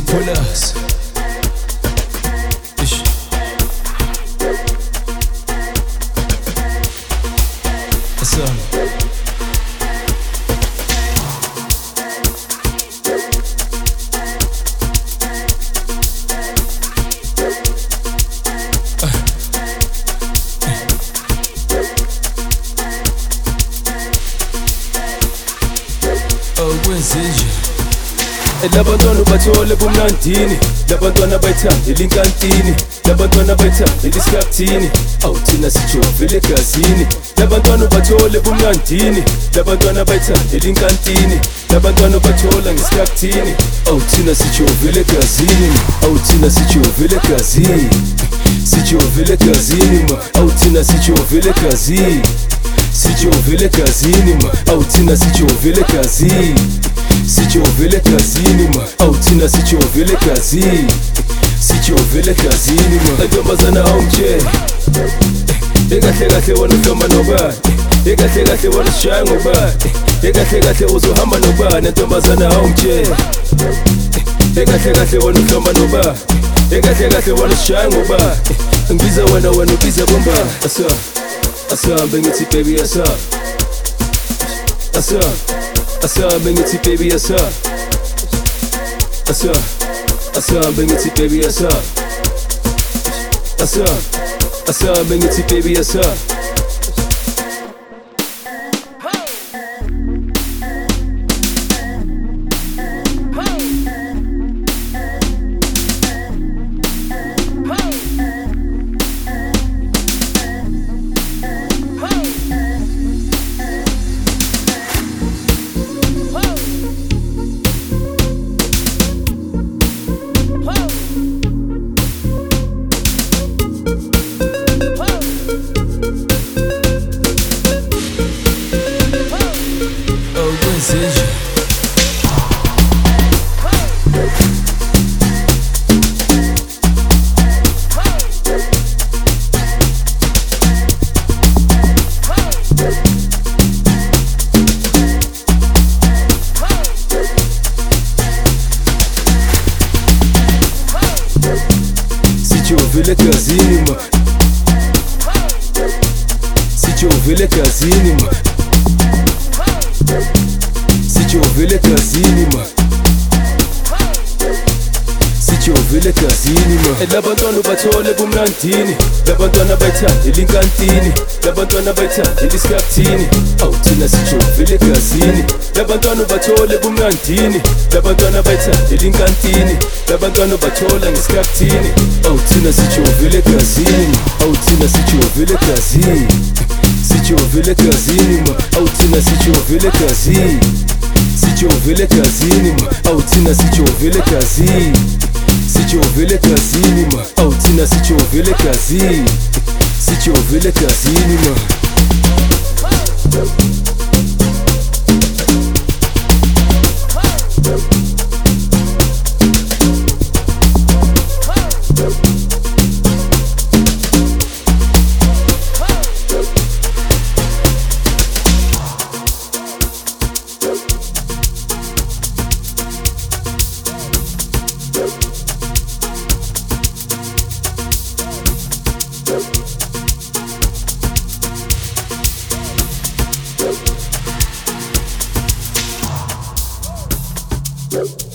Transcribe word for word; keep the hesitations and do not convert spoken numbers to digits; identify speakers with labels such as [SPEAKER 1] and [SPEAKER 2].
[SPEAKER 1] Pull-ups. Ish. What's up? Labantwana bathole bumnandini, labantwana bayithandela inkantini, labantwana bayithandela isikhathini, awuthina sijovile egazini. Labantwana bathole bumnandini, labantwana bayithandela inkantini, labantwana bathola ngesikhathini, awuthina sijovile egazini, awuthina sijovile egazini, sijovile egazini ma, awuthina sijovile egazini, sijovile egazini ma, awuthina sijovile egazini, sijovile egazini ma, awuthina sijovile egazini, sijovile egazini ma. Ntombazana awumtshele ekahle kahle wona uhlomba nobani, ekahle kahle wona usishaya ngobani, ekahle kahle uzohamba nobani. Ntombazana awumtshele ekahle kahle wona uhlomba nobani, ekahle kahle wona usishaya ngobani. Ngibiza wena wena ubiza bombani. Asa asahambe ngithi baby asa asa asahambe ngithi baby asa asa asahambe ngithi baby asa asa asahambe ngithi baby asa. Sijovile egazini ma, sijovile egazini ma, sijovile egazini ma, sijovile egazini ma. Labantwana bathole bumnandini, labantwana bayithandela inkantini, labantwana bayithandela isikhathini, awuthina sijovile egazini. Labantwana bathole bumnandini, labantwana bayithandela inkantini, labantwana bathola ngesikhathini, awuthina sijovile egazini, awuthina sijovile egazini, sijovile egazini ma, awuthina sijovile egazini, sijovile egazini ma, awuthina sijovile egazini, sijovile egazini ma, awuthina sijovile egazini, sijovile egazini ma. Yep.